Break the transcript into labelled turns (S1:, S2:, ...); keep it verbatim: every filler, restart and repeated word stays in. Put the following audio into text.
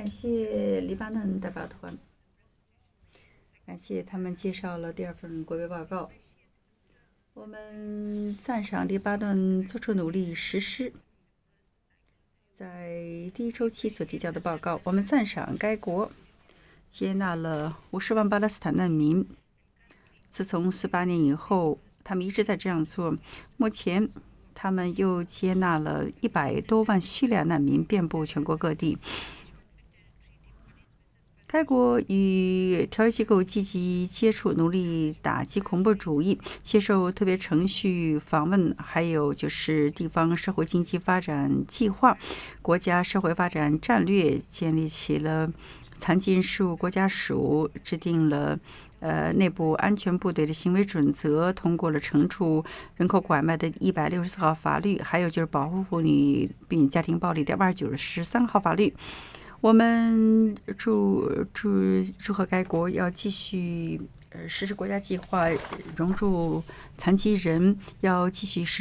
S1: 感谢黎巴嫩代表团，感谢他们介绍了第二份国别报告。我们赞赏黎巴嫩做出努力实施在第一周期所提交的报告。我们赞赏该国接纳了五十万巴勒斯坦难民。自从四八年以后，他们一直在这样做。目前，他们又接纳了一百多万叙利亚难民，遍布全国各地。该国与条约机构积极接触，努力打击恐怖主义，接受特别程序访问，还有就是地方社会经济发展计划、国家社会发展战略，建立起了残疾人事务国家署，制定了呃内部安全部队的行为准则，通过了惩处人口拐卖的一百六十四号法律，还有就是保护妇女并家庭暴力的二九十三号法律。我们祝祝祝贺该国要继续呃实施国家计划，融入残疾人，要继续实